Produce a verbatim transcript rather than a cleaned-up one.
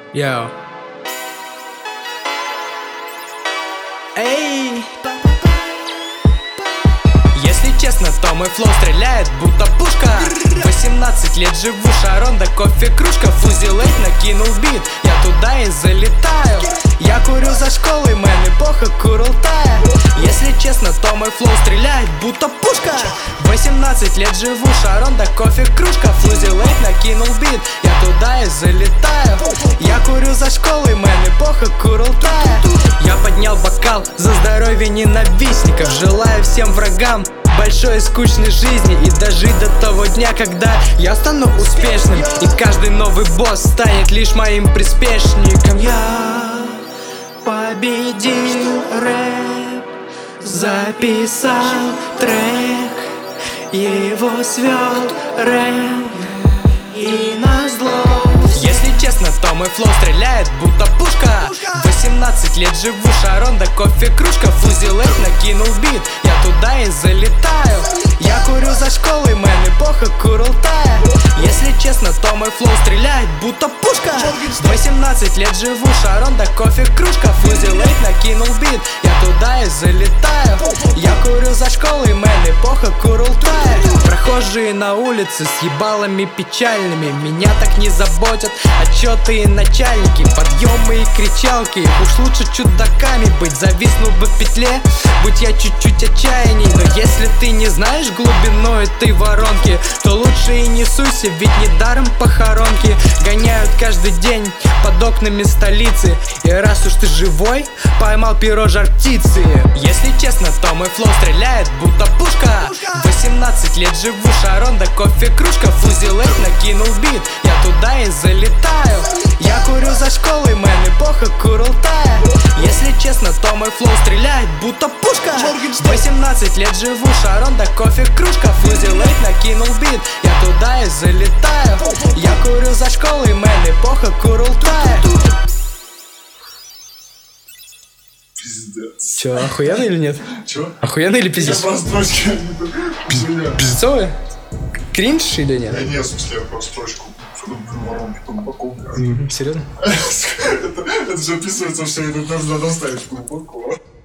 Йоу. Эй! Если честно, то мой флоу стреляет, будто пушка. Восемнадцать лет живу, шарон да кофе кружка. Фузи лейт накинул бит, я туда и залетаю. Я курю за школой, мэн, эпоха Курултая. Если честно, то мой флоу стреляет, будто пушка. Восемнадцать лет живу, шарон да кофе кружка. Фузи лейт накинул бит, я туда и залетаю. Я курю за школой, мэн, эпоха Курултая. Я поднял бокал за здоровье ненавистников. Желаю всем врагам большой и скучной жизни, и дожить до того дня, когда я стану успешным, и каждый новый босс станет лишь моим приспешником. Я победил рэп, записал трек, его свел рэп, и назло. Если честно, то мой флоу стреляет, будто пушка. Восемнадцать лет живу, шарон да кофе кружка. Фузи лейт накинул бит, я туда и залетаю. Я курю за школой, мэн, эпоха Курултая. Если честно, то мой флоу стреляет, будто пушка. Восемнадцать лет живу, шарон да кофе кружка. Фузи лейт накинул бит, я туда и залетаю. Я курю за школой, мэн, эпоха Курултая. Прохожие на улице с ебалами печальными меня так не заботят отчеты и начальники, подъемы и кричалки. Уж лучше чудаками быть, зависнул бы в петле, будь я чуть-чуть отчаянней. Но если ты не знаешь глубину этой воронки, то лучше и не суйся, ведь недаром похоронки гоняют каждый день под окнами столицы. И раз уж ты живой, поймал перо жар птицы. Если честно, то мой флоу стреляет, будто пушка. Восемнадцать лет живу, шарон да кофе кружка. Фузи лейт накинул бит, я туда и залетаю. Я курю за школой, мэн, эпоха Курултая. Если честно, то мой флоу стреляет, будто пушка. Восемнадцать лет живу, шарон да кофе кружка. Фузи лейт накинул бит, я туда и залетаю. Я курю за школой, мэн, эпоха Курултая. Пиздец. Че, охуенно или нет? Чё? Охуенно или пиздец? Я просто строчки не Пиздецовые? Кринж или нет? Я не, в смысле, я просто строчку. Что там воронки там боком. Серьезно? Это же описывается все, это нужно доставить в глубоко.